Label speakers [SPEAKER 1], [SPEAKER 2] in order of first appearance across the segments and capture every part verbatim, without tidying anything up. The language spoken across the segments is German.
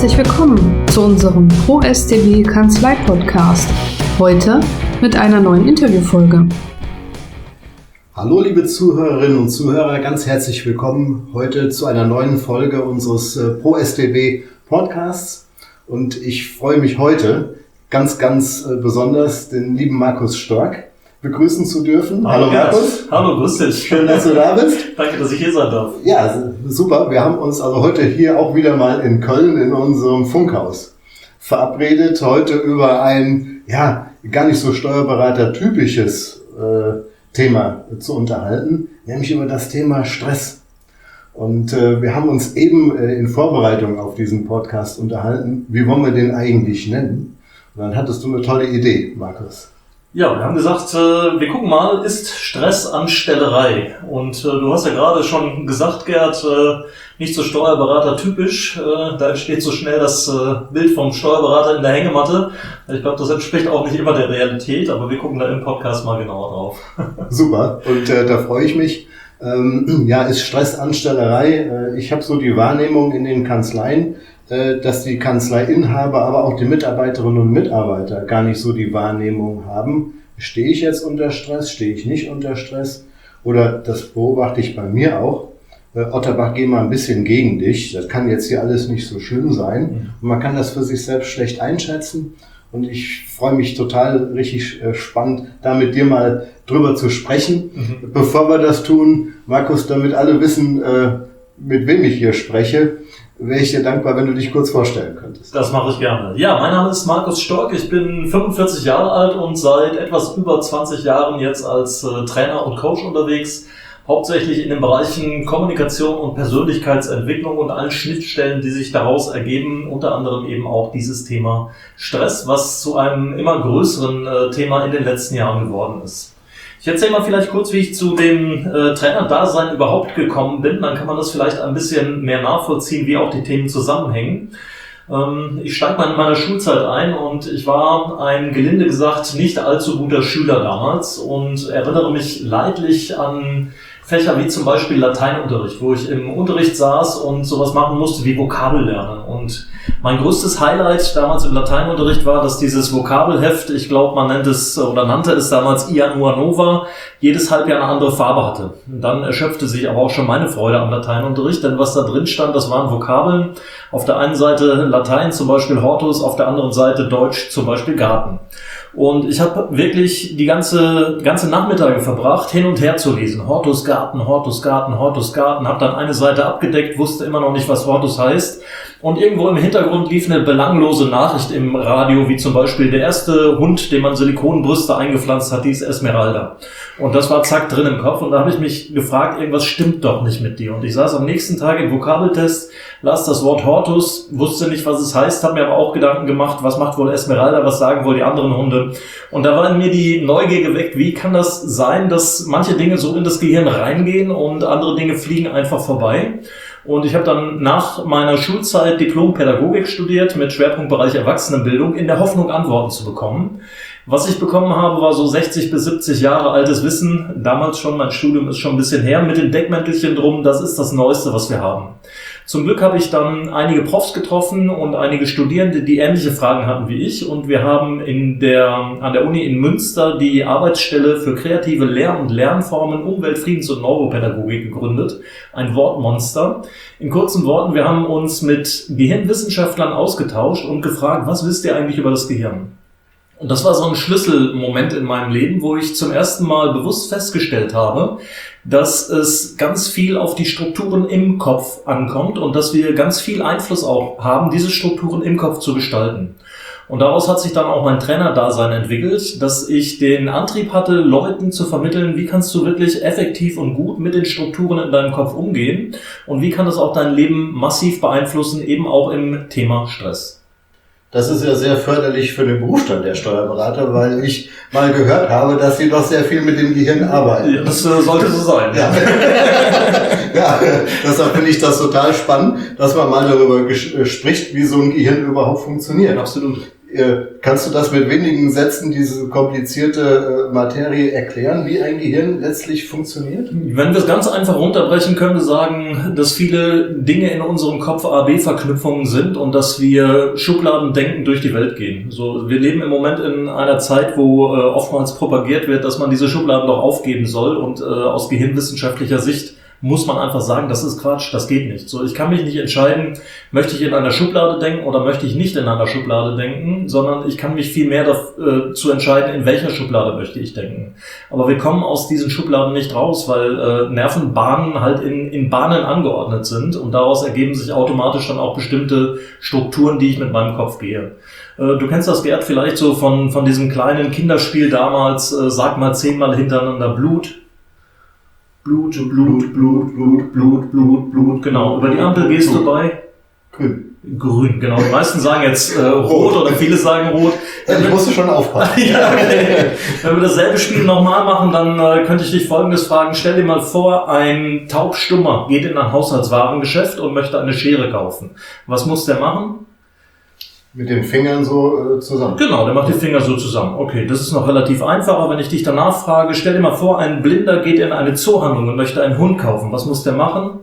[SPEAKER 1] herzlich willkommen zu unserem ProStB Kanzlei-Podcast. Heute mit einer neuen Interviewfolge.
[SPEAKER 2] Hallo liebe Zuhörerinnen und Zuhörer, ganz herzlich willkommen heute zu einer neuen Folge unseres äh, ProStB Podcasts. Und ich freue mich heute ganz, ganz äh, besonders, den lieben Markus Stork begrüßen zu dürfen.
[SPEAKER 3] Hallo,
[SPEAKER 2] Hallo Markus.
[SPEAKER 3] Hallo, grüß dich.
[SPEAKER 2] Schön, dass du da bist.
[SPEAKER 3] Danke, dass ich hier sein darf.
[SPEAKER 2] Ja, super. Wir haben uns also heute hier auch wieder mal in Köln in unserem Funkhaus verabredet, heute über ein, ja, gar nicht so steuerberater-typisches äh, Thema zu unterhalten, nämlich über das Thema Stress. Und äh, wir haben uns eben äh, in Vorbereitung auf diesen Podcast unterhalten, wie wollen wir den eigentlich nennen? Und dann hattest du eine tolle Idee, Markus.
[SPEAKER 3] Ja, wir haben gesagt, äh, wir gucken mal, ist Stress Anstellerei? Und äh, du hast ja gerade schon gesagt, Gerd, äh, nicht so Steuerberater typisch. Äh, da entsteht so schnell das äh, Bild vom Steuerberater in der Hängematte. Ich glaube, das entspricht auch nicht immer der Realität, aber wir gucken da im Podcast mal genauer drauf.
[SPEAKER 2] Super, und äh, da freue ich mich. Ähm, ja, ist Stress Anstellerei? Äh, ich habe so die Wahrnehmung in den Kanzleien, äh, dass die Kanzleiinhaber, aber auch die Mitarbeiterinnen und Mitarbeiter gar nicht so die Wahrnehmung haben. Stehe ich jetzt unter Stress? Stehe ich nicht unter Stress? Oder das beobachte ich bei mir auch. Äh, Otterbach, geh mal ein bisschen gegen dich. Das kann jetzt hier alles nicht so schlimm sein. Und man kann das für sich selbst schlecht einschätzen. Und ich freue mich total, richtig äh, spannend, da mit dir mal drüber zu sprechen. Mhm. Bevor wir das tun, Markus, damit alle wissen, äh, mit wem ich hier spreche, wäre ich dir dankbar, wenn du dich kurz vorstellen könntest.
[SPEAKER 3] Das mache ich gerne. Ja, mein Name ist Markus Stork. Ich bin fünfundvierzig Jahre alt und seit etwas über zwanzig Jahren jetzt als äh, Trainer und Coach unterwegs. Hauptsächlich in den Bereichen Kommunikation und Persönlichkeitsentwicklung und allen Schnittstellen, die sich daraus ergeben, unter anderem eben auch dieses Thema Stress, was zu einem immer größeren äh, Thema in den letzten Jahren geworden ist. Ich erzähle mal vielleicht kurz, wie ich zu dem äh, Trainerdasein überhaupt gekommen bin, dann kann man das vielleicht ein bisschen mehr nachvollziehen, wie auch die Themen zusammenhängen. Ähm, ich steige mal in meine Schulzeit ein und ich war ein, gelinde gesagt, nicht allzu guter Schüler damals und erinnere mich leidlich an Fächer wie zum Beispiel Lateinunterricht, wo ich im Unterricht saß und sowas machen musste wie Vokabel lernen. Und mein größtes Highlight damals im Lateinunterricht war, dass dieses Vokabelheft, ich glaube, man nennt es oder nannte es damals Ianua Nova, jedes Halbjahr eine andere Farbe hatte. Und dann erschöpfte sich aber auch schon meine Freude am Lateinunterricht, denn was da drin stand, das waren Vokabeln. Auf der einen Seite Latein, zum Beispiel Hortus, auf der anderen Seite Deutsch, zum Beispiel Garten. Und ich habe wirklich die ganze ganze Nachmittage verbracht, hin und her zu lesen. Hortus Garten, Hortus Garten, Hortus Garten. Habe dann eine Seite abgedeckt, wusste immer noch nicht, was Hortus heißt. Und irgendwo im Hintergrund lief eine belanglose Nachricht im Radio, wie zum Beispiel der erste Hund, dem man Silikonbrüste eingepflanzt hat, die ist Esmeralda. Und das war zack drin im Kopf. Und da habe ich mich gefragt, irgendwas stimmt doch nicht mit dir. Und ich saß am nächsten Tag im Vokabeltest, las das Wort Hortus, wusste nicht, was es heißt, habe mir aber auch Gedanken gemacht, was macht wohl Esmeralda, was sagen wohl die anderen Hunde. Und da war in mir die Neugier geweckt, wie kann das sein, dass manche Dinge so in das Gehirn reingehen und andere Dinge fliegen einfach vorbei. Und ich habe dann nach meiner Schulzeit Diplom-Pädagogik studiert mit Schwerpunktbereich Erwachsenenbildung in der Hoffnung, Antworten zu bekommen. Was ich bekommen habe, war so sechzig bis siebzig Jahre altes Wissen. Damals schon, mein Studium ist schon ein bisschen her, mit den Deckmäntelchen drum. Das ist das Neueste, was wir haben. Zum Glück habe ich dann einige Profs getroffen und einige Studierende, die ähnliche Fragen hatten wie ich. Und wir haben in der, an der Uni in Münster die Arbeitsstelle für kreative Lehr- und Lernformen, Umwelt-, Friedens- und Neuropädagogik gegründet. Ein Wortmonster. In kurzen Worten, wir haben uns mit Gehirnwissenschaftlern ausgetauscht und gefragt, was wisst ihr eigentlich über das Gehirn? Und das war so ein Schlüsselmoment in meinem Leben, wo ich zum ersten Mal bewusst festgestellt habe, dass es ganz viel auf die Strukturen im Kopf ankommt und dass wir ganz viel Einfluss auch haben, diese Strukturen im Kopf zu gestalten. Und daraus hat sich dann auch mein Trainerdasein entwickelt, dass ich den Antrieb hatte, Leuten zu vermitteln, wie kannst du wirklich effektiv und gut mit den Strukturen in deinem Kopf umgehen und wie kann das auch dein Leben massiv beeinflussen, eben auch im Thema Stress.
[SPEAKER 2] Das ist ja sehr förderlich für den Berufsstand der Steuerberater, weil ich mal gehört habe, dass sie doch sehr viel mit dem Gehirn arbeiten.
[SPEAKER 3] Ja, das äh, sollte so sein.
[SPEAKER 2] Ja. Ja, deshalb finde ich das total spannend, dass man mal darüber ges- spricht, wie so ein Gehirn überhaupt funktioniert.
[SPEAKER 3] Absolut.
[SPEAKER 2] Kannst du das mit wenigen Sätzen, diese komplizierte Materie erklären, wie ein Gehirn letztlich funktioniert?
[SPEAKER 3] Wenn wir es ganz einfach runterbrechen, können wir sagen, dass viele Dinge in unserem Kopf A B Verknüpfungen sind und dass wir Schubladendenken durch die Welt gehen. So, wir leben im Moment in einer Zeit, wo äh, oftmals propagiert wird, dass man diese Schubladen doch aufgeben soll und äh, aus gehirnwissenschaftlicher Sicht muss man einfach sagen, das ist Quatsch, das geht nicht. So, ich kann mich nicht entscheiden, möchte ich in einer Schublade denken oder möchte ich nicht in einer Schublade denken, sondern ich kann mich viel mehr dazu äh, entscheiden, in welcher Schublade möchte ich denken. Aber wir kommen aus diesen Schubladen nicht raus, weil äh, Nervenbahnen halt in, in Bahnen angeordnet sind und daraus ergeben sich automatisch dann auch bestimmte Strukturen, die ich mit meinem Kopf gehe. Äh, du kennst das, Gerd, vielleicht so von, von diesem kleinen Kinderspiel damals, äh, sag mal zehnmal hintereinander Blut. Blut, Blut, Blut, Blut, Blut, Blut, Blut, genau. Über die Ampel gehst du bei?
[SPEAKER 2] Grün.
[SPEAKER 3] Grün, genau. Die meisten sagen jetzt äh, rot oder viele sagen rot.
[SPEAKER 2] Ja, ich musste schon aufpassen.
[SPEAKER 3] Ja, okay. Wenn wir dasselbe Spiel nochmal machen, dann äh, könnte ich dich Folgendes fragen. Stell dir mal vor, ein Taubstummer geht in ein Haushaltswarengeschäft und möchte eine Schere kaufen. Was muss der machen?
[SPEAKER 2] Mit den Fingern so äh, zusammen.
[SPEAKER 3] Genau, der macht die Finger so zusammen. Okay, das ist noch relativ einfacher. Wenn ich dich danach frage, stell dir mal vor, ein Blinder geht in eine Zoohandlung und möchte einen Hund kaufen. Was muss der machen?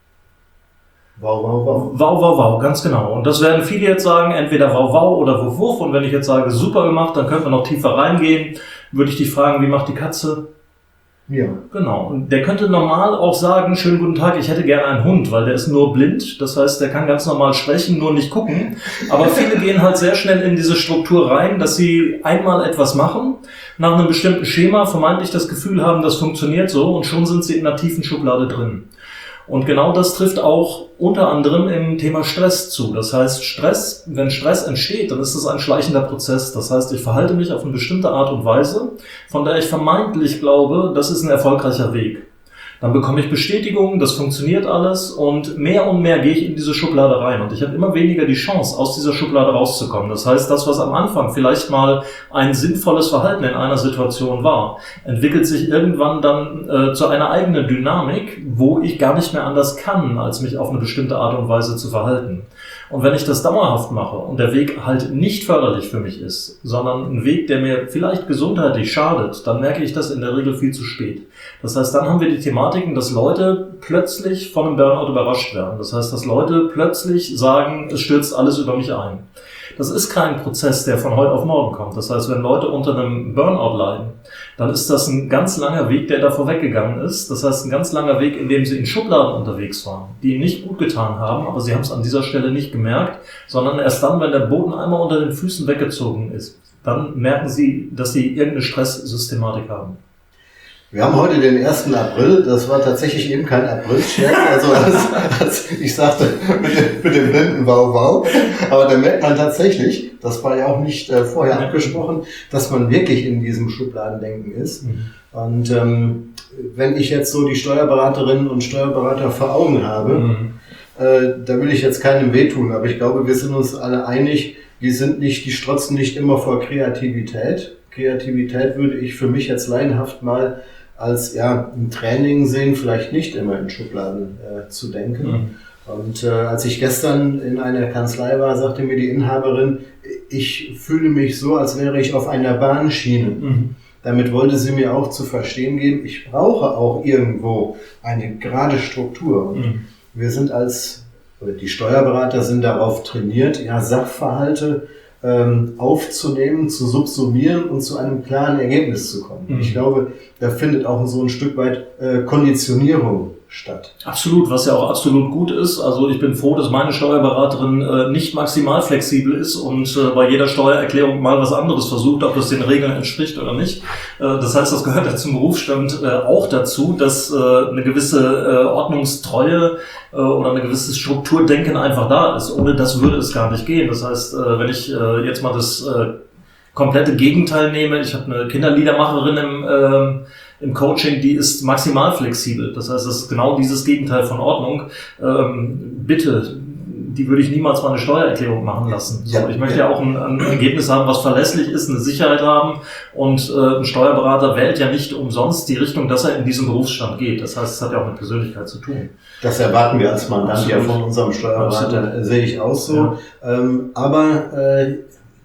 [SPEAKER 2] Wow, wow, wow.
[SPEAKER 3] Wow, wow, wow, ganz genau. Und das werden viele jetzt sagen, entweder wow, wow oder wuff, wuff. Und wenn ich jetzt sage, super gemacht, dann könnte man noch tiefer reingehen. Würde ich dich fragen, wie macht die Katze?
[SPEAKER 2] Ja.
[SPEAKER 3] Genau. Und der könnte normal auch sagen, schönen guten Tag, ich hätte gerne einen Hund, weil der ist nur blind. Das heißt, der kann ganz normal sprechen, nur nicht gucken. Aber viele gehen halt sehr schnell in diese Struktur rein, dass sie einmal etwas machen, nach einem bestimmten Schema vermeintlich das Gefühl haben, das funktioniert so und schon sind sie in einer tiefen Schublade drin. Und genau das trifft auch unter anderem im Thema Stress zu. Das heißt, Stress, wenn Stress entsteht, dann ist es ein schleichender Prozess. Das heißt, ich verhalte mich auf eine bestimmte Art und Weise, von der ich vermeintlich glaube, das ist ein erfolgreicher Weg. Dann bekomme ich Bestätigung, das funktioniert alles und mehr und mehr gehe ich in diese Schublade rein und ich habe immer weniger die Chance, aus dieser Schublade rauszukommen. Das heißt, das, was am Anfang vielleicht mal ein sinnvolles Verhalten in einer Situation war, entwickelt sich irgendwann dann äh, zu einer eigenen Dynamik, wo ich gar nicht mehr anders kann, als mich auf eine bestimmte Art und Weise zu verhalten. Und wenn ich das dauerhaft mache und der Weg halt nicht förderlich für mich ist, sondern ein Weg, der mir vielleicht gesundheitlich schadet, dann merke ich das in der Regel viel zu spät. Das heißt, dann haben wir die Thematiken, dass Leute plötzlich von einem Burnout überrascht werden. Das heißt, dass Leute plötzlich sagen, es stürzt alles über mich ein. Das ist kein Prozess, der von heute auf morgen kommt. Das heißt, wenn Leute unter einem Burnout leiden, dann ist das ein ganz langer Weg, der da vorweggegangen ist. Das heißt, ein ganz langer Weg, in dem sie in Schubladen unterwegs waren, die ihnen nicht gut getan haben, aber sie haben es an dieser Stelle nicht gemerkt, sondern erst dann, wenn der Boden einmal unter den Füßen weggezogen ist, dann merken sie, dass sie irgendeine Stresssystematik haben.
[SPEAKER 2] Wir haben heute den ersten April, das war tatsächlich eben kein April-Scherz, also als, als ich sagte mit dem, mit dem blinden Wow Wow, aber da merkt man tatsächlich, das war ja auch nicht äh, vorher abgesprochen, dass man wirklich in diesem Schubladendenken ist. Mhm. Und ähm, wenn ich jetzt so die Steuerberaterinnen und Steuerberater vor Augen habe, mhm. äh, da will ich jetzt keinem wehtun, aber ich glaube, wir sind uns alle einig, die sind nicht, die strotzen nicht immer vor Kreativität. Kreativität würde ich für mich jetzt laienhaft mal als ja ein Training sehen, vielleicht nicht immer in Schubladen äh, zu denken. Mhm. Und äh, als ich gestern in einer Kanzlei war, sagte mir die Inhaberin, ich fühle mich so, als wäre ich auf einer Bahnschiene. Mhm. Damit wollte sie mir auch zu verstehen geben, ich brauche auch irgendwo eine gerade Struktur. Und mhm. wir sind als, oder die Steuerberater sind darauf trainiert, ja, Sachverhalte ähm, aufzunehmen, zu subsumieren und zu einem klaren Ergebnis zu kommen. Mhm. Ich glaube, da findet auch so ein Stück weit äh, Konditionierung statt.
[SPEAKER 3] Absolut, was ja auch absolut gut ist. Also ich bin froh, dass meine Steuerberaterin äh, nicht maximal flexibel ist und äh, bei jeder Steuererklärung mal was anderes versucht, ob das den Regeln entspricht oder nicht. Äh, das heißt, das gehört ja zum Berufsstand äh, auch dazu, dass äh, eine gewisse äh, Ordnungstreue äh, oder eine gewisse Strukturdenken einfach da ist. Ohne das würde es gar nicht gehen. Das heißt, äh, wenn ich äh, jetzt mal das äh, komplette Gegenteil nehme, ich habe eine Kinderliedermacherin im äh, im Coaching, die ist maximal flexibel. Das heißt, das ist genau dieses Gegenteil von Ordnung. Ähm, bitte, die würde ich niemals mal eine Steuererklärung machen lassen. So, ja, ich möchte ja, ja auch ein, ein Ergebnis haben, was verlässlich ist, eine Sicherheit haben. Und äh, ein Steuerberater wählt ja nicht umsonst die Richtung, dass er in diesem Berufsstand geht. Das heißt, es hat ja auch mit Persönlichkeit zu tun.
[SPEAKER 2] Das erwarten wir als Mandant ja von unserem Steuerberater, sehe ich auch so. Ja. Ähm, aber äh,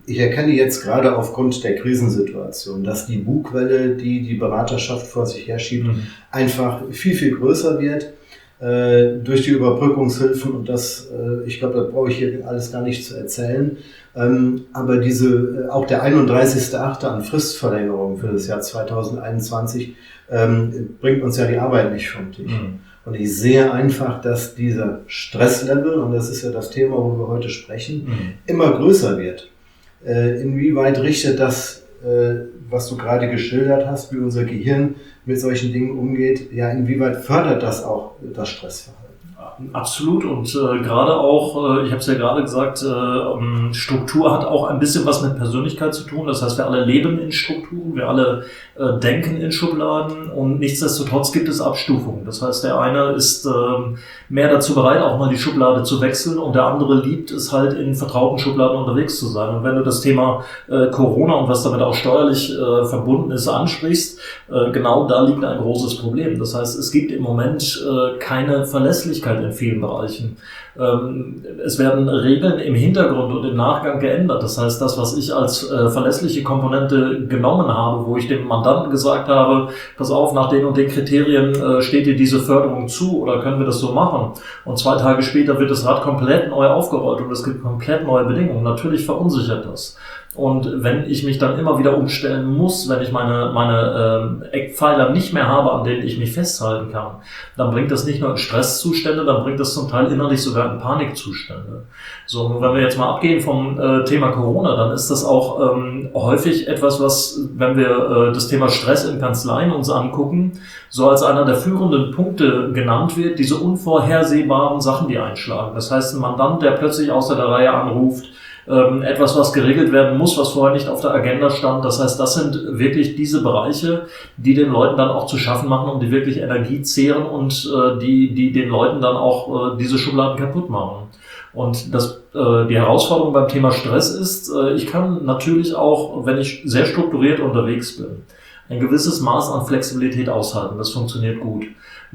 [SPEAKER 2] ich erkenne jetzt gerade aufgrund der Krisensituation, dass die Bugwelle, die die Beraterschaft vor sich herschiebt, mhm. einfach viel, viel größer wird äh, durch die Überbrückungshilfen. Und das, äh, ich glaube, das brauche ich hier alles gar nicht zu erzählen. Ähm, aber diese, auch der einunddreißigster achte an Fristverlängerung für das Jahr zweitausendeinundzwanzig ähm, bringt uns ja die Arbeit nicht vom Tisch. Mhm. Und ich sehe einfach, dass dieser Stresslevel, und das ist ja das Thema, wo wir heute sprechen, mhm. immer größer wird. Äh, inwieweit richtet das, äh, was du gerade geschildert hast, wie unser Gehirn mit solchen Dingen umgeht, ja, inwieweit fördert das auch das Stressverhalten?
[SPEAKER 3] Absolut, und äh, gerade auch, äh, ich habe es ja gerade gesagt, äh, Struktur hat auch ein bisschen was mit Persönlichkeit zu tun. Das heißt, wir alle leben in Strukturen, wir alle äh, denken in Schubladen, und nichtsdestotrotz gibt es Abstufungen. Das heißt, der eine ist äh, mehr dazu bereit, auch mal die Schublade zu wechseln, und der andere liebt es halt, in vertrauten Schubladen unterwegs zu sein. Und wenn du das Thema äh, Corona und was damit auch steuerlich äh, verbunden ist ansprichst, äh, genau da liegt ein großes Problem. Das heißt, es gibt im Moment äh, keine Verlässlichkeit in vielen Bereichen. Ähm, es werden Regeln im Hintergrund und im Nachgang geändert. Das heißt, das, was ich als äh, verlässliche Komponente genommen habe, wo ich dem Mandanten gesagt habe, pass auf, nach den und den Kriterien äh, steht dir diese Förderung zu, oder können wir das so machen? Und zwei Tage später wird das Rad komplett neu aufgerollt und es gibt komplett neue Bedingungen. Natürlich verunsichert das. Und wenn ich mich dann immer wieder umstellen muss, wenn ich meine, meine äh, Eckpfeiler nicht mehr habe, an denen ich mich festhalten kann, dann bringt das nicht nur in Stresszustände, dann bringt das zum Teil innerlich sogar in Panikzustände. So, und wenn wir jetzt mal abgehen vom äh, Thema Corona, dann ist das auch ähm, häufig etwas, was, wenn wir äh, das Thema Stress in Kanzleien uns angucken, so als einer der führenden Punkte genannt wird, diese unvorhersehbaren Sachen, die einschlagen. Das heißt, ein Mandant, der plötzlich außer der Reihe anruft, etwas, was geregelt werden muss, was vorher nicht auf der Agenda stand. Das heißt, das sind wirklich diese Bereiche, die den Leuten dann auch zu schaffen machen und die wirklich Energie zehren und äh, die, die den Leuten dann auch äh, diese Schubladen kaputt machen. Und das, äh, die Herausforderung beim Thema Stress ist, äh, ich kann natürlich auch, wenn ich sehr strukturiert unterwegs bin, ein gewisses Maß an Flexibilität aushalten. Das funktioniert gut.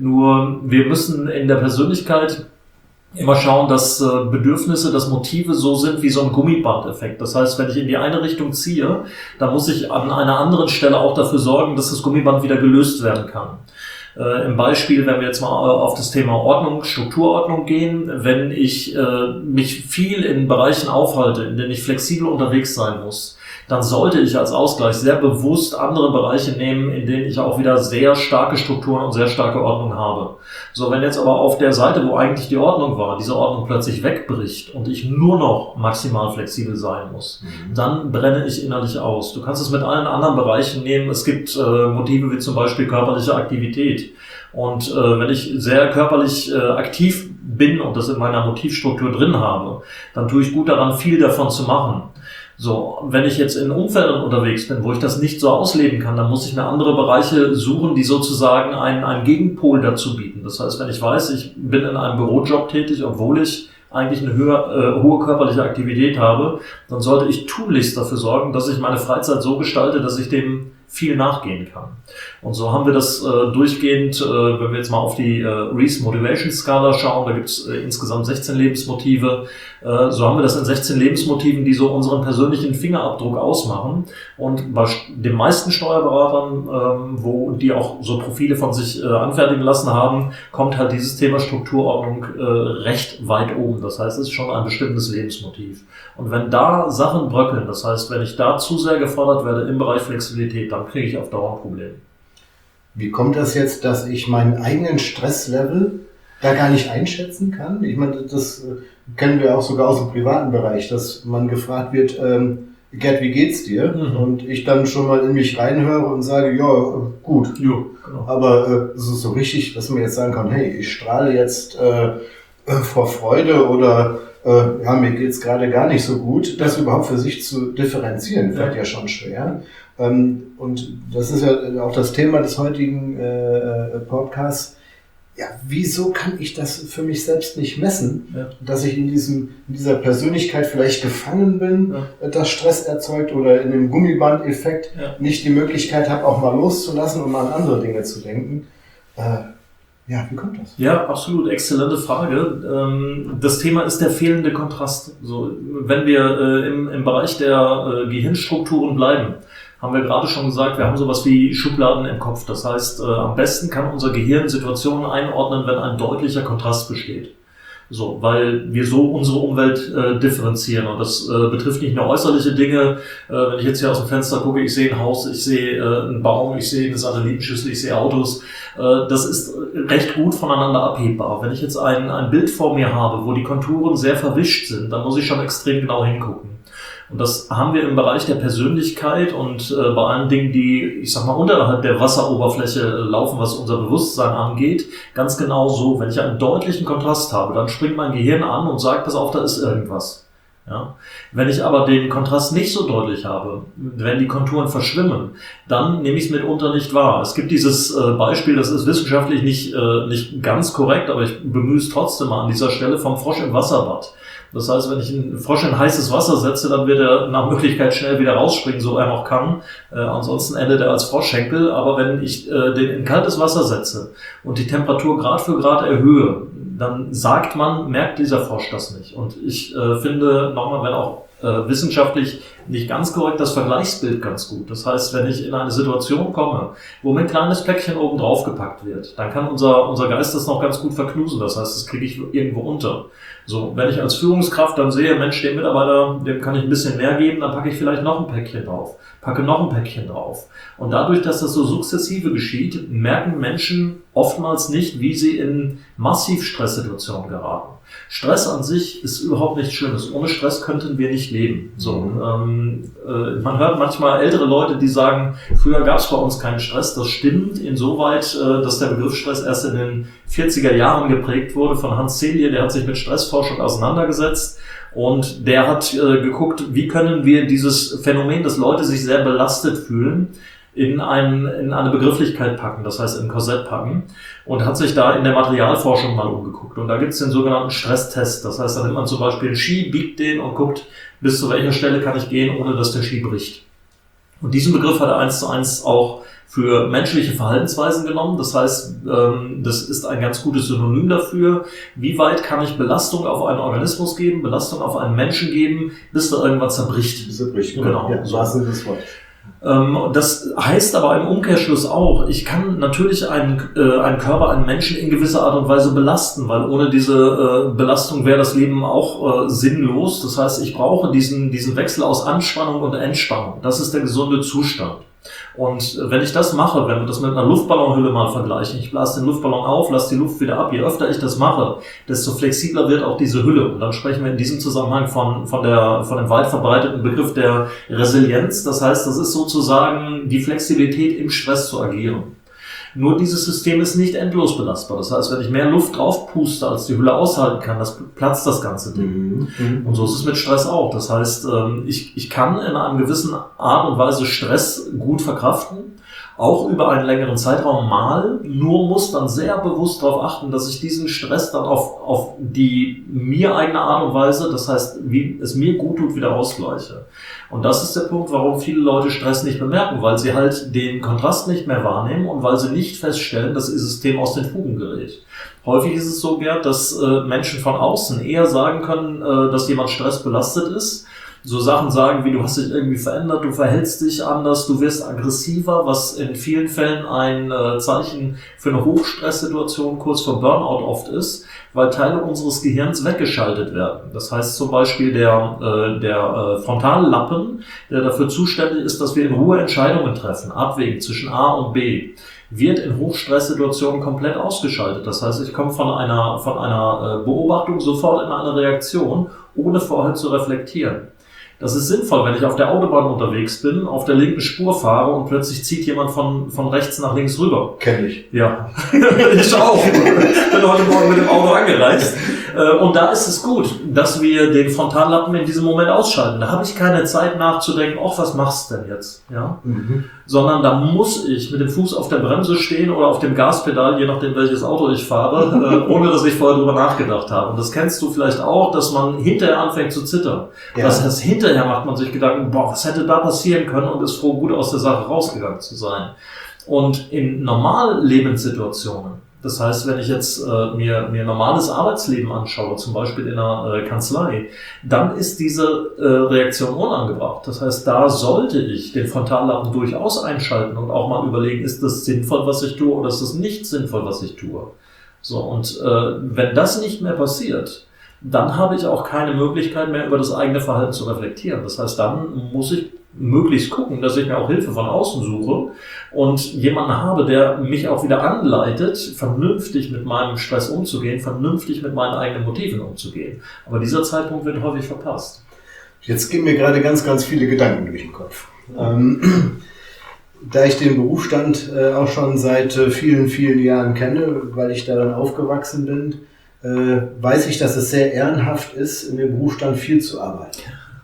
[SPEAKER 3] Nur wir müssen in der Persönlichkeit immer schauen, dass äh, Bedürfnisse, dass Motive so sind wie so ein Gummibandeffekt. Das heißt, wenn ich in die eine Richtung ziehe, dann muss ich an einer anderen Stelle auch dafür sorgen, dass das Gummiband wieder gelöst werden kann. Äh, im Beispiel, wenn wir jetzt mal äh, auf das Thema Ordnung, Strukturordnung gehen, wenn ich äh, mich viel in Bereichen aufhalte, in denen ich flexibel unterwegs sein muss, dann sollte ich als Ausgleich sehr bewusst andere Bereiche nehmen, in denen ich auch wieder sehr starke Strukturen und sehr starke Ordnung habe. So, wenn jetzt aber auf der Seite, wo eigentlich die Ordnung war, diese Ordnung plötzlich wegbricht und ich nur noch maximal flexibel sein muss, mhm. dann brenne ich innerlich aus. Du kannst es mit allen anderen Bereichen nehmen. Es gibt äh, Motive wie zum Beispiel körperliche Aktivität. Und äh, wenn ich sehr körperlich äh, aktiv bin und das in meiner Motivstruktur drin habe, dann tue ich gut daran, viel davon zu machen. So, wenn ich jetzt in Umfeldern unterwegs bin, wo ich das nicht so ausleben kann, dann muss ich mir andere Bereiche suchen, die sozusagen einen, einen Gegenpol dazu bieten. Das heißt, wenn ich weiß, ich bin in einem Bürojob tätig, obwohl ich eigentlich eine höher, äh, hohe körperliche Aktivität habe, dann sollte ich tunlichst dafür sorgen, dass ich meine Freizeit so gestalte, dass ich dem viel nachgehen kann. Und so haben wir das äh, durchgehend, äh, wenn wir jetzt mal auf die äh, Reese Motivation Skala schauen, da gibt es äh, insgesamt sechzehn Lebensmotive, äh, so haben wir das in sechzehn Lebensmotiven, die so unseren persönlichen Fingerabdruck ausmachen. Und bei den meisten Steuerberatern, äh, wo die auch so Profile von sich äh, anfertigen lassen haben, kommt halt dieses Thema Strukturordnung äh, recht weit oben. Das heißt, es ist schon ein bestimmtes Lebensmotiv. Und wenn da Sachen bröckeln, das heißt, wenn ich da zu sehr gefordert werde im Bereich Flexibilität, dann kriege ich auf Dauer ein Problem.
[SPEAKER 2] Wie kommt das jetzt, dass ich meinen eigenen Stresslevel da gar nicht einschätzen kann? Ich meine, das kennen wir auch sogar aus dem privaten Bereich, dass man gefragt wird, ähm, Gerd, wie geht's dir? Mhm. Und ich dann schon mal in mich reinhöre und sage, ja, gut. Ja, genau. Aber äh, es ist so richtig, dass man jetzt sagen kann, hey, ich strahle jetzt äh, vor Freude oder äh, ja, mir geht's gerade gar nicht so gut. Das überhaupt für sich zu differenzieren, fällt ja, ja schon schwer. Ähm, und das ist ja auch das Thema des heutigen äh, Podcasts. Ja, wieso kann ich das für mich selbst nicht messen, ja. dass ich in diesem in dieser Persönlichkeit vielleicht gefangen bin, ja. das Stress erzeugt oder in dem Gummibandeffekt ja. nicht die Möglichkeit habe, auch mal loszulassen und mal an andere Dinge zu denken. Äh, Ja, wie kommt das?
[SPEAKER 3] Ja, absolut, exzellente Frage. Das Thema ist der fehlende Kontrast. So, wenn wir im, im Bereich der Gehirnstrukturen bleiben, haben wir gerade schon gesagt, wir haben sowas wie Schubladen im Kopf. Das heißt, am besten kann unser Gehirn Situationen einordnen, wenn ein deutlicher Kontrast besteht. So, weil wir so unsere Umwelt äh, differenzieren. Und das äh, betrifft nicht nur äußerliche Dinge. Äh, wenn ich jetzt hier aus dem Fenster gucke, ich sehe ein Haus, ich sehe äh, einen Baum, ich sehe eine Satellitenschüssel, ich sehe Autos. Äh, das ist recht gut voneinander abhebbar. Wenn ich jetzt ein, ein Bild vor mir habe, wo die Konturen sehr verwischt sind, dann muss ich schon extrem genau hingucken. Und das haben wir im Bereich der Persönlichkeit und äh, bei allen Dingen, die, ich sag mal, unterhalb der Wasseroberfläche äh, laufen, was unser Bewusstsein angeht, ganz genau so. Wenn ich einen deutlichen Kontrast habe, dann springt mein Gehirn an und sagt, pass auf, da ist irgendwas. Ja? Wenn ich aber den Kontrast nicht so deutlich habe, wenn die Konturen verschwimmen, dann nehme ich es mitunter nicht wahr. Es gibt dieses äh, Beispiel, das ist wissenschaftlich nicht, äh, nicht ganz korrekt, aber ich bemühe es trotzdem mal an dieser Stelle, vom Frosch im Wasserbad. Das heißt, wenn ich einen Frosch in heißes Wasser setze, dann wird er nach Möglichkeit schnell wieder rausspringen, so er noch kann. Äh, ansonsten endet er als Froschschenkel. Aber wenn ich äh, den in kaltes Wasser setze und die Temperatur Grad für Grad erhöhe, dann sagt man, merkt dieser Frosch das nicht. Und ich äh, finde, nochmal, wenn auch äh, wissenschaftlich nicht ganz korrekt, das Vergleichsbild ganz gut. Das heißt, wenn ich in eine Situation komme, wo mir ein kleines Päckchen oben drauf gepackt wird, dann kann unser, unser Geist das noch ganz gut verknusen. Das heißt, das kriege ich irgendwo unter. So, wenn ich als Führungskraft dann sehe, Mensch, dem Mitarbeiter, dem kann ich ein bisschen mehr geben, dann packe ich vielleicht noch ein Päckchen drauf, packe noch ein Päckchen drauf. Und dadurch, dass das so sukzessive geschieht, merken Menschen oftmals nicht, wie sie in massiv Stresssituationen geraten. Stress an sich ist überhaupt nichts Schlimmes. Ohne Stress könnten wir nicht leben. So, mhm. ähm, äh, man hört manchmal ältere Leute, die sagen, früher gab es bei uns keinen Stress. Das stimmt insoweit, äh, dass der Begriff Stress erst in den vierziger Jahren geprägt wurde von Hans Selye. Der hat sich mit Stressforschung auseinandergesetzt und der hat äh, geguckt, wie können wir dieses Phänomen, dass Leute sich sehr belastet fühlen, in, ein, in eine Begrifflichkeit packen, das heißt in ein Korsett packen, und hat sich da in der Materialforschung mal umgeguckt. Und da gibt es den sogenannten Stresstest. Das heißt, da nimmt man zum Beispiel einen Ski, biegt den und guckt, bis zu welcher Stelle kann ich gehen, ohne dass der Ski bricht. Und diesen Begriff hat er eins zu eins auch für menschliche Verhaltensweisen genommen. Das heißt, das ist ein ganz gutes Synonym dafür. Wie weit kann ich Belastung auf einen Organismus geben, Belastung auf einen Menschen geben, bis da irgendwas zerbricht.
[SPEAKER 2] Zerbricht,
[SPEAKER 3] genau.
[SPEAKER 2] Ja, so ist das Wort.
[SPEAKER 3] Das heißt aber im Umkehrschluss auch, ich kann natürlich einen, äh, einen Körper, einen Menschen in gewisser Art und Weise belasten, weil ohne diese äh, Belastung wäre das Leben auch äh, sinnlos. Das heißt, ich brauche diesen, diesen Wechsel aus Anspannung und Entspannung. Das ist der gesunde Zustand. Und wenn ich das mache, wenn wir das mit einer Luftballonhülle mal vergleichen, ich blase den Luftballon auf, lasse die Luft wieder ab, je öfter ich das mache, desto flexibler wird auch diese Hülle. Und dann sprechen wir in diesem Zusammenhang von, von, der, von dem weit verbreiteten Begriff der Resilienz. Das heißt, das ist sozusagen die Flexibilität, im Stress zu agieren. Nur dieses System ist nicht endlos belastbar. Das heißt, wenn ich mehr Luft drauf puste, als die Hülle aushalten kann, das platzt das ganze Ding. Mhm. Und so ist es mit Stress auch. Das heißt, ich, ich kann in einer gewissen Art und Weise Stress gut verkraften, auch über einen längeren Zeitraum mal, nur muss dann sehr bewusst darauf achten, dass ich diesen Stress dann auf, auf die mir eigene Art und Weise, das heißt, wie es mir gut tut, wieder ausgleiche. Und das ist der Punkt, warum viele Leute Stress nicht bemerken, weil sie halt den Kontrast nicht mehr wahrnehmen und weil sie nicht feststellen, dass ihr System aus den Fugen gerät. Häufig ist es so, Gerd, dass äh, Menschen von außen eher sagen können, äh, dass jemand stressbelastet ist. So Sachen sagen wie, du hast dich irgendwie verändert, du verhältst dich anders, du wirst aggressiver, was in vielen Fällen ein äh, Zeichen für eine Hochstresssituation kurz vor Burnout oft ist, weil Teile unseres Gehirns weggeschaltet werden. Das heißt zum Beispiel der, äh, der äh, Frontallappen, der dafür zuständig ist, dass wir in Ruhe Entscheidungen treffen, abwägen zwischen A und B, wird in Hochstresssituationen komplett ausgeschaltet. Das heißt, ich komme von einer, von einer Beobachtung sofort in eine Reaktion, ohne vorher zu reflektieren. Das ist sinnvoll, wenn ich auf der Autobahn unterwegs bin, auf der linken Spur fahre und plötzlich zieht jemand von, von rechts nach links rüber.
[SPEAKER 2] Kenn ich.
[SPEAKER 3] Ja, ich auch. Bin heute Morgen mit dem Auto angereist. Und da ist es gut, dass wir den Frontallappen in diesem Moment ausschalten. Da habe ich keine Zeit nachzudenken, ach, was machst du denn jetzt? Ja? Mhm. Sondern da muss ich mit dem Fuß auf der Bremse stehen oder auf dem Gaspedal, je nachdem welches Auto ich fahre, ohne dass ich vorher drüber nachgedacht habe. Und das kennst du vielleicht auch, dass man hinterher anfängt zu zittern. Ja. Das heißt, hinterher macht man sich Gedanken, boah, was hätte da passieren können, und ist froh, gut aus der Sache rausgegangen zu sein. Und in Normallebenssituationen, Das heißt, wenn ich jetzt äh, mir mir normales Arbeitsleben anschaue, zum Beispiel in einer äh, Kanzlei, dann ist diese äh, Reaktion unangebracht. Das heißt, da sollte ich den Frontallappen durchaus einschalten und auch mal überlegen, ist das sinnvoll, was ich tue, oder ist das nicht sinnvoll, was ich tue. So, und äh, wenn das nicht mehr passiert, dann habe ich auch keine Möglichkeit mehr, über das eigene Verhalten zu reflektieren. Das heißt, dann muss ich möglichst gucken, dass ich mir auch Hilfe von außen suche und jemanden habe, der mich auch wieder anleitet, vernünftig mit meinem Stress umzugehen, vernünftig mit meinen eigenen Motiven umzugehen. Aber dieser Zeitpunkt wird häufig verpasst.
[SPEAKER 2] Jetzt gehen mir gerade ganz, ganz viele Gedanken durch den Kopf. Ähm, da ich den Berufsstand äh, auch schon seit äh, vielen, vielen Jahren kenne, weil ich darin aufgewachsen bin, äh, weiß ich, dass es sehr ehrenhaft ist, in dem Berufsstand viel zu arbeiten.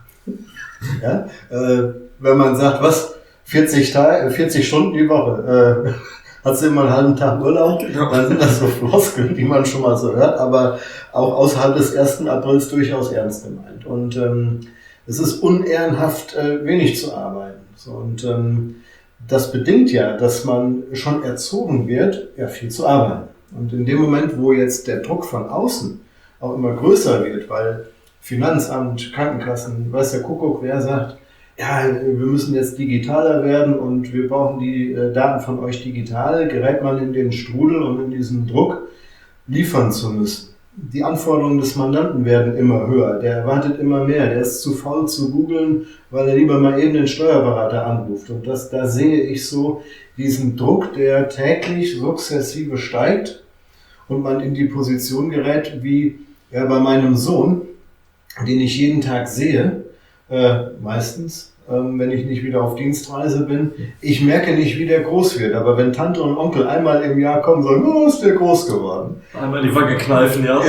[SPEAKER 2] Ja? Äh, wenn man sagt, was, vierzig, Tage, vierzig Stunden die Woche, äh, hat sie immer einen halben Tag Urlaub, dann sind das so Floskeln, die man schon mal so hört, aber auch außerhalb des ersten Aprils durchaus ernst gemeint. Und ähm, es ist unehrenhaft, äh, wenig zu arbeiten. So, und ähm, das bedingt ja, dass man schon erzogen wird, ja, viel zu arbeiten. Und in dem Moment, wo jetzt der Druck von außen auch immer größer wird, weil Finanzamt, Krankenkassen, weiß der Kuckuck, wer sagt, ja, wir müssen jetzt digitaler werden und wir brauchen die äh, Daten von euch digital, gerät man in den Strudel und in diesen Druck, liefern zu müssen. Die Anforderungen des Mandanten werden immer höher, der erwartet immer mehr, der ist zu faul zu googeln, weil er lieber mal eben den Steuerberater anruft. Und das, da sehe ich so diesen Druck, der täglich sukzessive steigt und man in die Position gerät, wie ja, bei meinem Sohn, den ich jeden Tag sehe, äh, meistens, ähm, wenn ich nicht wieder auf Dienstreise bin. Ich merke nicht, wie der groß wird, aber wenn Tante und Onkel einmal im Jahr kommen und sagen, oh, ist der groß geworden.
[SPEAKER 3] Einmal die Wange kneifen, ja.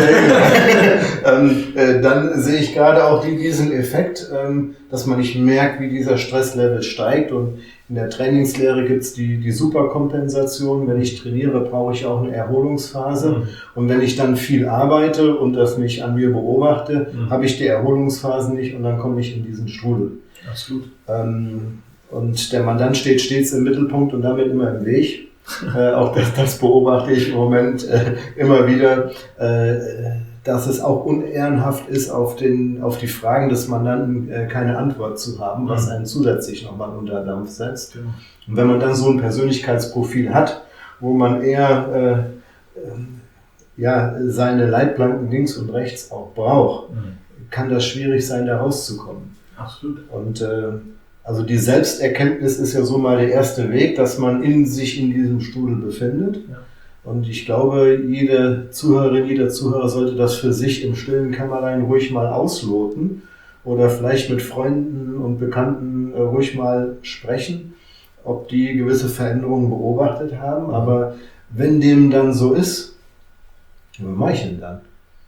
[SPEAKER 2] ähm, äh, dann sehe ich gerade auch diesen Effekt, ähm, dass man nicht merkt, wie dieser Stresslevel steigt. Und in der Trainingslehre gibt's die, die Superkompensation. Wenn ich trainiere, brauche ich auch eine Erholungsphase. Mhm. Und wenn ich dann viel arbeite und das mich an mir beobachte, mhm. habe ich die Erholungsphasen nicht und dann komme ich in diesen Strudel.
[SPEAKER 3] Absolut.
[SPEAKER 2] Ähm, und der Mandant steht stets im Mittelpunkt und damit immer im Weg. äh, auch das, das beobachte ich im Moment äh, immer wieder, äh, dass es auch unehrenhaft ist, auf, den, auf die Fragen des Mandanten äh, keine Antwort zu haben, was einen zusätzlich nochmal unter Dampf setzt. Ja. Und wenn man dann so ein Persönlichkeitsprofil hat, wo man eher äh, äh, ja, seine Leitplanken links und rechts auch braucht, mhm. kann das schwierig sein, da rauszukommen.
[SPEAKER 3] Absolut.
[SPEAKER 2] Und äh, also die Selbsterkenntnis ist ja so mal der erste Weg, dass man in sich in diesem Strudel befindet. Ja. Und ich glaube, jede Zuhörerin, jeder Zuhörer sollte das für sich im stillen Kämmerlein ruhig mal ausloten oder vielleicht mit Freunden und Bekannten äh, ruhig mal sprechen, ob die gewisse Veränderungen beobachtet haben. Aber wenn dem dann so ist, was mache ich denn dann?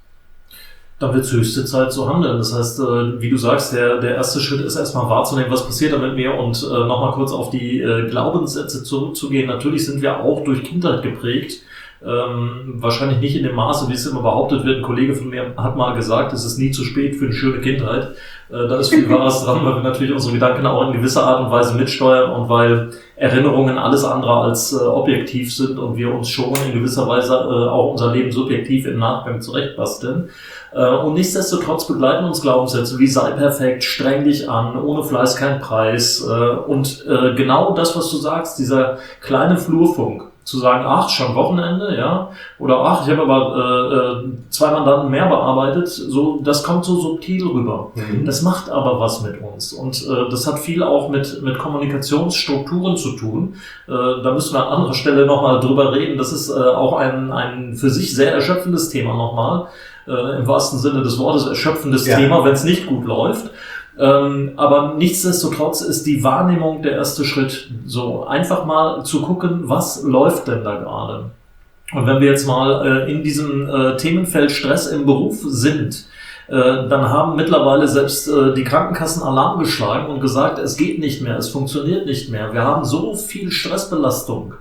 [SPEAKER 3] Dann wird es höchste Zeit zu handeln. Das heißt, äh, wie du sagst, der, der erste Schritt ist erstmal wahrzunehmen, was passiert da mit mir und äh, nochmal kurz auf die äh, Glaubenssätze zurückzugehen. Natürlich sind wir auch durch Kindheit geprägt. Ähm, wahrscheinlich nicht in dem Maße, wie es immer behauptet wird. Ein Kollege von mir hat mal gesagt, es ist nie zu spät für eine schöne Kindheit. Äh, da ist viel Wahres dran, weil wir natürlich unsere Gedanken auch in gewisser Art und Weise mitsteuern und weil Erinnerungen alles andere als äh, objektiv sind und wir uns schon in gewisser Weise äh, auch unser Leben subjektiv im Nachgang zurechtbasteln. Äh, und nichtsdestotrotz begleiten uns Glaubenssätze wie sei perfekt, streng dich an, ohne Fleiß kein Preis. Äh, und äh, genau das, was du sagst, dieser kleine Flurfunk, zu sagen, ach, schon Wochenende, ja, oder ach, ich habe aber äh, zwei Mandanten mehr bearbeitet, so, das kommt so subtil rüber. Mhm. Das macht aber was mit uns und äh, das hat viel auch mit mit Kommunikationsstrukturen zu tun. Äh, da müssen wir an anderer Stelle nochmal drüber reden. Das ist äh, auch ein ein für sich sehr erschöpfendes Thema nochmal, äh, im wahrsten Sinne des Wortes erschöpfendes ja. Thema, wenn es nicht gut läuft. Ähm, aber nichtsdestotrotz ist die Wahrnehmung der erste Schritt, so einfach mal zu gucken, was läuft denn da gerade. Und wenn wir jetzt mal äh, in diesem äh, Themenfeld Stress im Beruf sind, äh, dann haben mittlerweile selbst äh, die Krankenkassen Alarm geschlagen und gesagt, es geht nicht mehr, es funktioniert nicht mehr. Wir haben so viel Stressbelastung.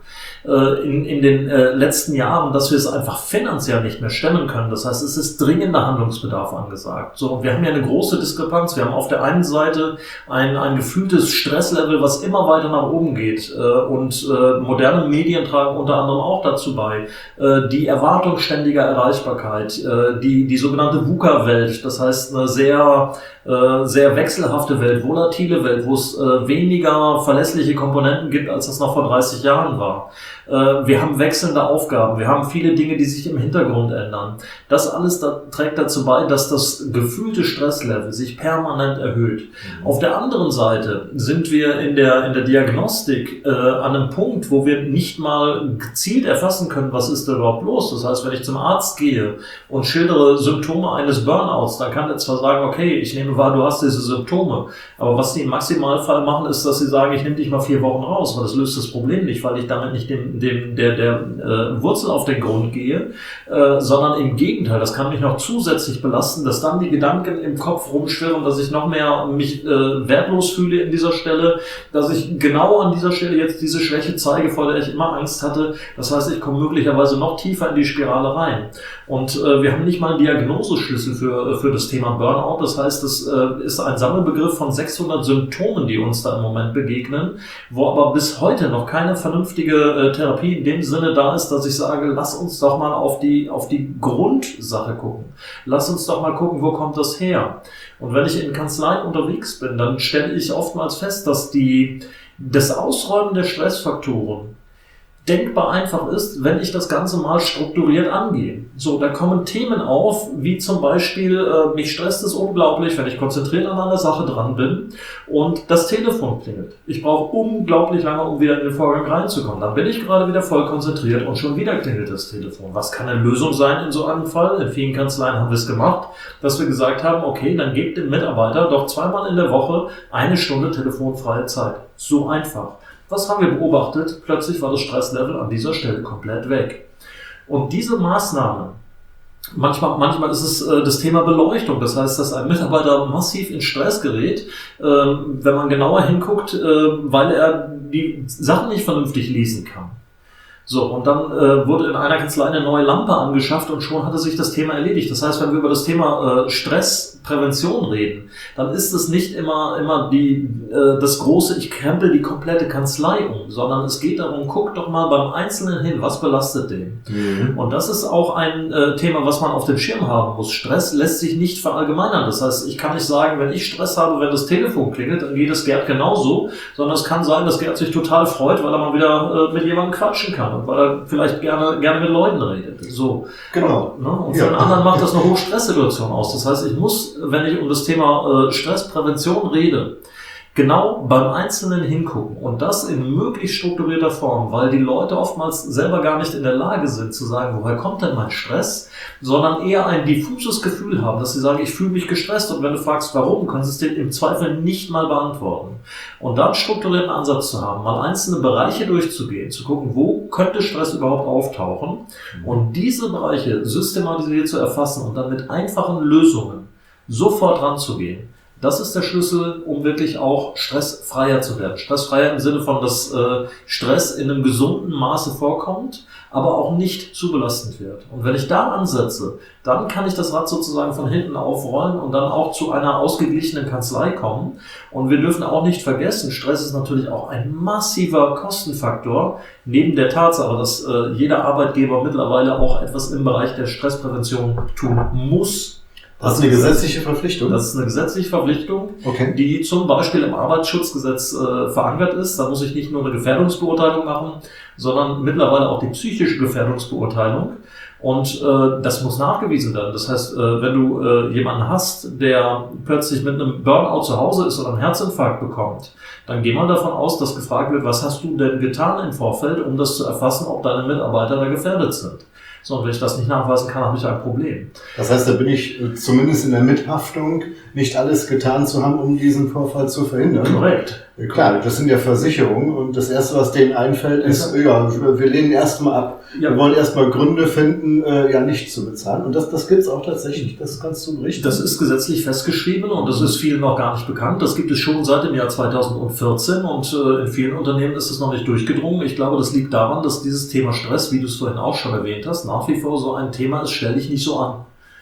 [SPEAKER 3] äh, in, in den äh, letzten Jahren, dass wir es einfach finanziell nicht mehr stemmen können. Das heißt, es ist dringender Handlungsbedarf angesagt. So, und wir haben ja eine große Diskrepanz. Wir haben auf der einen Seite ein, ein gefühltes Stresslevel, was immer weiter nach oben geht. Äh, und äh, moderne Medien tragen unter anderem auch dazu bei. Äh, die Erwartung ständiger Erreichbarkeit, äh, die, die sogenannte VUCA-Welt, das heißt eine sehr sehr wechselhafte Welt, volatile Welt, wo es äh, weniger verlässliche Komponenten gibt, als das noch vor dreißig Jahren war. Äh, wir haben wechselnde Aufgaben, wir haben viele Dinge, die sich im Hintergrund ändern. Das alles da, trägt dazu bei, dass das gefühlte Stresslevel sich permanent erhöht. Mhm. Auf der anderen Seite sind wir in der, in der Diagnostik äh, an einem Punkt, wo wir nicht mal gezielt erfassen können, was ist da überhaupt los. Das heißt, wenn ich zum Arzt gehe und schildere Symptome eines Burnouts, dann kann er zwar sagen, okay, ich nehme wahr, du hast diese Symptome. Aber was die im Maximalfall machen, ist, dass sie sagen, ich nehme dich mal vier Wochen raus, weil das löst das Problem nicht, weil ich damit nicht dem, dem, der, der äh, Wurzel auf den Grund gehe, äh, sondern im Gegenteil, das kann mich noch zusätzlich belasten, dass dann die Gedanken im Kopf rumschwirren, dass ich noch mehr mich äh, wertlos fühle in dieser Stelle, dass ich genau an dieser Stelle jetzt diese Schwäche zeige, vor der ich immer Angst hatte. Das heißt, ich komme möglicherweise noch tiefer in die Spirale rein. Und äh, wir haben nicht mal einen Diagnoseschlüssel für, für das Thema Burnout. Das heißt, das äh, ist ein Sammelbegriff von sechshundert Symptomen, die uns da im Moment begegnen, wo aber bis heute noch keine vernünftige äh, Therapie in dem Sinne da ist, dass ich sage, lass uns doch mal auf die, auf die Grundsache gucken. Lass uns doch mal gucken, wo kommt das her? Und wenn ich in Kanzleien unterwegs bin, dann stelle ich oftmals fest, dass die, das Ausräumen der Stressfaktoren denkbar einfach ist, wenn ich das Ganze mal strukturiert angehe. So, da kommen Themen auf, wie zum Beispiel, äh, mich stresst es unglaublich, wenn ich konzentriert an einer Sache dran bin und das Telefon klingelt. Ich brauche unglaublich lange, um wieder in den Vorgang reinzukommen. Dann bin ich gerade wieder voll konzentriert und schon wieder klingelt das Telefon. Was kann eine Lösung sein in so einem Fall? In vielen Kanzleien haben wir es gemacht, dass wir gesagt haben, okay, dann gebt dem Mitarbeiter doch zweimal in der Woche eine Stunde telefonfreie Zeit. So einfach. Was haben wir beobachtet? Plötzlich war das Stresslevel an dieser Stelle komplett weg. Und diese Maßnahmen, manchmal, manchmal ist es äh, das Thema Beleuchtung. Das heißt, dass ein Mitarbeiter massiv in Stress gerät, äh, wenn man genauer hinguckt, äh, weil er die Sachen nicht vernünftig lesen kann. So, und dann äh, wurde in einer Kanzlei eine neue Lampe angeschafft und schon hatte sich das Thema erledigt. Das heißt, wenn wir über das Thema äh, Stressprävention reden, dann ist es nicht immer immer die äh, das große, ich krempel die komplette Kanzlei um, sondern es geht darum, guck doch mal beim Einzelnen hin, was belastet den. Mhm. Und das ist auch ein äh, Thema, was man auf dem Schirm haben muss. Stress lässt sich nicht verallgemeinern. Das heißt, ich kann nicht sagen, wenn ich Stress habe, wenn das Telefon klingelt, dann geht es Gerd genauso, sondern es kann sein, dass Gerd sich total freut, weil er mal wieder äh, mit jemandem quatschen kann. Weil er vielleicht gerne gerne mit Leuten redet. So.
[SPEAKER 2] Genau.
[SPEAKER 3] Und, ne? Und für ja. den anderen macht das eine Hochstresssituation aus. Das heißt, ich muss, wenn ich um das Thema äh, Stressprävention rede, genau beim Einzelnen hingucken und das in möglichst strukturierter Form, weil die Leute oftmals selber gar nicht in der Lage sind zu sagen, woher kommt denn mein Stress, sondern eher ein diffuses Gefühl haben, dass sie sagen, ich fühle mich gestresst und wenn du fragst, warum, kannst du es dir im Zweifel nicht mal beantworten. Und dann strukturierten Ansatz zu haben, mal einzelne Bereiche durchzugehen, zu gucken, wo könnte Stress überhaupt auftauchen und diese Bereiche systematisiert zu erfassen und dann mit einfachen Lösungen sofort ranzugehen. Das ist der Schlüssel, um wirklich auch stressfreier zu werden. Stressfreier im Sinne von, dass äh, Stress in einem gesunden Maße vorkommt, aber auch nicht zu belastend wird. Und wenn ich da ansetze, dann kann ich das Rad sozusagen von hinten aufrollen und dann auch zu einer ausgeglichenen Kanzlei kommen. Und wir dürfen auch nicht vergessen, Stress ist natürlich auch ein massiver Kostenfaktor, neben der Tatsache, dass äh, jeder Arbeitgeber mittlerweile auch etwas im Bereich der Stressprävention tun muss.
[SPEAKER 2] Das ist eine gesetzliche Verpflichtung?
[SPEAKER 3] Das ist eine gesetzliche Verpflichtung,
[SPEAKER 2] okay.
[SPEAKER 3] die zum Beispiel im Arbeitsschutzgesetz äh, verankert ist. Da muss ich nicht nur eine Gefährdungsbeurteilung machen, sondern mittlerweile auch die psychische Gefährdungsbeurteilung. Und äh, das muss nachgewiesen werden. Das heißt, äh, wenn du äh, jemanden hast, der plötzlich mit einem Burnout zu Hause ist oder einen Herzinfarkt bekommt, dann geh mal davon aus, dass gefragt wird, was hast du denn getan im Vorfeld, um das zu erfassen, ob deine Mitarbeiter da gefährdet sind. So, und wenn ich das nicht nachweisen kann, habe ich ein Problem.
[SPEAKER 2] Das heißt, da bin ich zumindest in der Mithaftung nicht alles getan zu haben, um diesen Vorfall zu verhindern.
[SPEAKER 3] Korrekt.
[SPEAKER 2] Klar, das sind ja Versicherungen und das Erste, was denen einfällt, ist, ja, wir lehnen erstmal ab. Ja. Wir wollen erstmal Gründe finden, äh, ja nicht zu bezahlen. Und das, das gibt es auch tatsächlich, das kannst du berichten.
[SPEAKER 3] Das ist gesetzlich festgeschrieben und das ist vielen noch gar nicht bekannt. Das gibt es schon seit dem Jahr zweitausendvierzehn und äh, in vielen Unternehmen ist es noch nicht durchgedrungen. Ich glaube, das liegt daran, dass dieses Thema Stress, wie du es vorhin auch schon erwähnt hast, nach wie vor so ein Thema ist, stell dich nicht so an.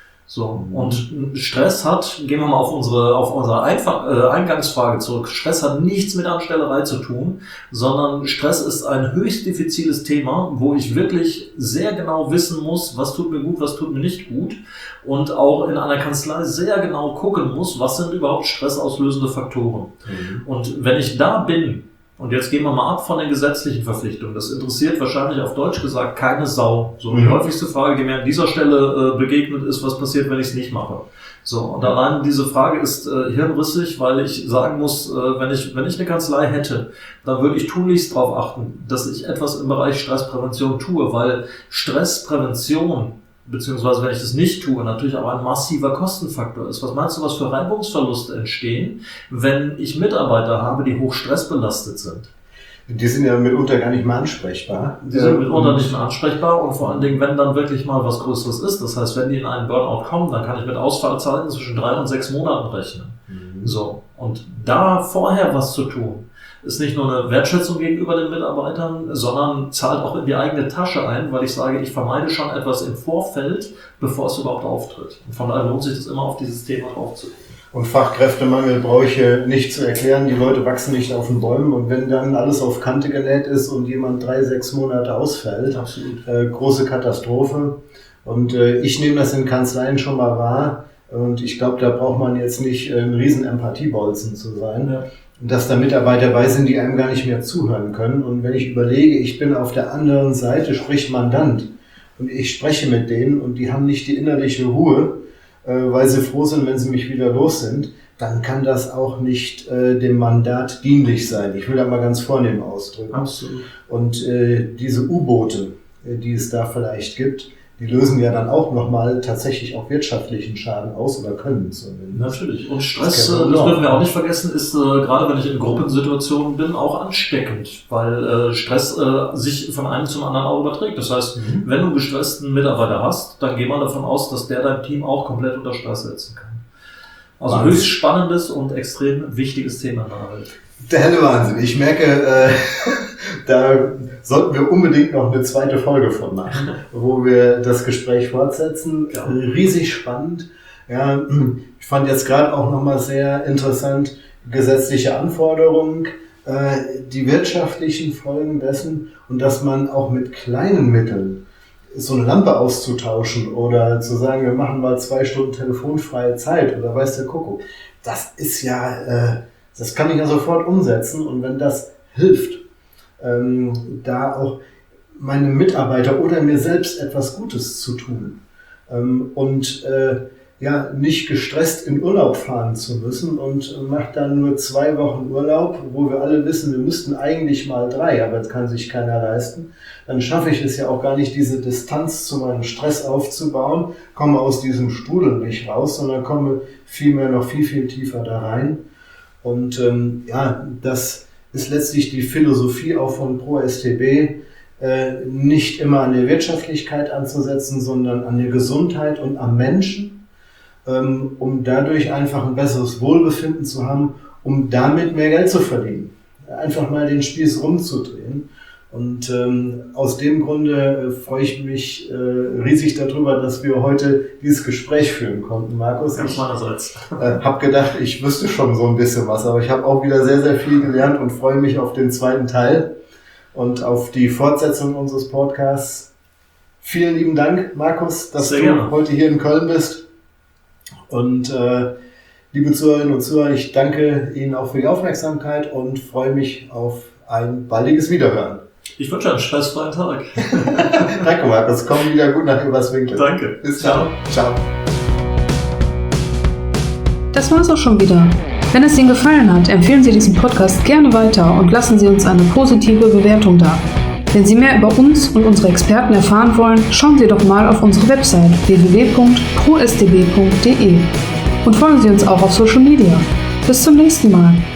[SPEAKER 3] So, und Stress hat, gehen wir mal auf unsere, auf unsere Einf- äh, Eingangsfrage zurück, Stress hat nichts mit Anstellerei zu tun, sondern Stress ist ein höchst diffiziles Thema, wo ich wirklich sehr genau wissen muss, was tut mir gut, was tut mir nicht gut und auch in einer Kanzlei sehr genau gucken muss, was sind überhaupt stressauslösende Faktoren. Mhm. Und wenn ich da bin, und jetzt gehen wir mal ab von den gesetzlichen Verpflichtungen. Das interessiert wahrscheinlich auf Deutsch gesagt keine Sau. So, die mhm. häufigste Frage, die mir an dieser Stelle äh, begegnet, ist, was passiert, wenn ich es nicht mache? So, und allein diese Frage ist äh, hirnrissig, weil ich sagen muss, äh, wenn ich wenn ich eine Kanzlei hätte, dann würde ich tunlichst darauf achten, dass ich etwas im Bereich Stressprävention tue, weil Stressprävention beziehungsweise wenn ich das nicht tue, natürlich auch ein massiver Kostenfaktor ist. Was meinst du, was für Reibungsverluste entstehen, wenn ich Mitarbeiter habe, die hoch stressbelastet sind?
[SPEAKER 2] Die sind ja mitunter gar nicht mehr ansprechbar.
[SPEAKER 3] Die sind mitunter nicht mehr ansprechbar und vor allen Dingen, wenn dann wirklich mal was Größeres ist. Das heißt, wenn die in einen Burnout kommen, dann kann ich mit Ausfallzeiten zwischen drei und sechs Monaten rechnen. Mhm. So. Und da vorher was zu tun, ist nicht nur eine Wertschätzung gegenüber den Mitarbeitern, sondern zahlt auch in die eigene Tasche ein, weil ich sage, ich vermeide schon etwas im Vorfeld, bevor es überhaupt auftritt. Und von daher lohnt sich das immer, auf dieses Thema draufzugehen.
[SPEAKER 2] Und Fachkräftemangel brauche ich nicht zu erklären, die Leute wachsen nicht auf den Bäumen und wenn dann alles auf Kante genäht ist und jemand drei, sechs Monate ausfällt,
[SPEAKER 3] Absolut.
[SPEAKER 2] Äh, große Katastrophe. Und äh, ich nehme das in Kanzleien schon mal wahr und ich glaube, da braucht man jetzt nicht äh, ein riesen Empathiebolzen zu sein. Ja. Dass da Mitarbeiter dabei sind, die einem gar nicht mehr zuhören können. Und wenn ich überlege, ich bin auf der anderen Seite, sprich Mandant, und ich spreche mit denen und die haben nicht die innerliche Ruhe, äh, weil sie froh sind, wenn sie mich wieder los sind, dann kann das auch nicht äh, dem Mandat dienlich sein. Ich will das mal ganz vornehm ausdrücken.
[SPEAKER 3] Absolut.
[SPEAKER 2] Und äh, diese U-Boote, äh, die es da vielleicht gibt, die lösen ja dann auch nochmal tatsächlich auch wirtschaftlichen Schaden aus oder können zumindest.
[SPEAKER 3] Natürlich. Und Stress, das, das dürfen wir auch nicht vergessen, ist äh, gerade wenn ich in Gruppensituationen bin, auch ansteckend, weil äh, Stress äh, sich von einem zum anderen auch überträgt. Das heißt, mhm. wenn du einen gestressten Mitarbeiter hast, dann geh mal davon aus, dass der dein Team auch komplett unter Stress setzen kann. Also Wahnsinn. Höchst spannendes und extrem wichtiges Thema in der Welt.
[SPEAKER 2] Der helle Wahnsinn. Ich merke, äh, da sollten wir unbedingt noch eine zweite Folge von machen, wo wir das Gespräch fortsetzen. Ja. Riesig spannend. Ja, ich fand jetzt gerade auch nochmal sehr interessant, gesetzliche Anforderungen, äh, die wirtschaftlichen Folgen dessen und dass man auch mit kleinen Mitteln so eine Lampe auszutauschen oder zu sagen, wir machen mal zwei Stunden telefonfreie Zeit oder weiß der Kuckuck. Das ist ja, äh, das kann ich ja sofort umsetzen und wenn das hilft, ähm, da auch meinem Mitarbeiter oder mir selbst etwas Gutes zu tun ähm, und äh, ja nicht gestresst in Urlaub fahren zu müssen und macht dann nur zwei Wochen Urlaub, wo wir alle wissen, wir müssten eigentlich mal drei, aber das kann sich keiner leisten. Dann schaffe ich es ja auch gar nicht, diese Distanz zu meinem Stress aufzubauen, komme aus diesem Strudel nicht raus, sondern komme vielmehr noch viel, viel tiefer da rein. Und ähm, ja, das ist letztlich die Philosophie auch von ProStB, äh, nicht immer an der Wirtschaftlichkeit anzusetzen, sondern an der Gesundheit und am Menschen, ähm, um dadurch einfach ein besseres Wohlbefinden zu haben, um damit mehr Geld zu verdienen. Einfach mal den Spieß rumzudrehen. Und ähm, aus dem Grunde äh, freue ich mich äh, riesig darüber, dass wir heute dieses Gespräch führen konnten, Markus.
[SPEAKER 3] Ganz meinerseits.
[SPEAKER 2] Ich äh, habe gedacht, ich wüsste schon so ein bisschen was, aber ich habe auch wieder sehr, sehr viel gelernt und freue mich auf den zweiten Teil und auf die Fortsetzung unseres Podcasts. Vielen lieben Dank, Markus, dass sehr du gerne. heute hier in Köln bist. Und äh, liebe Zuhörerinnen und Zuhörer, ich danke Ihnen auch für die Aufmerksamkeit und freue mich auf ein baldiges Wiederhören.
[SPEAKER 3] Ich wünsche einen stressfreien Tag.
[SPEAKER 2] Danke, Markus. Komm wieder gut nach Überswinkel.
[SPEAKER 3] Danke.
[SPEAKER 2] Bis dann. Ciao.
[SPEAKER 1] Das war's auch schon wieder. Wenn es Ihnen gefallen hat, empfehlen Sie diesen Podcast gerne weiter und lassen Sie uns eine positive Bewertung da. Wenn Sie mehr über uns und unsere Experten erfahren wollen, schauen Sie doch mal auf unsere Website w w w punkt pro s t b punkt d e. Und folgen Sie uns auch auf Social Media. Bis zum nächsten Mal.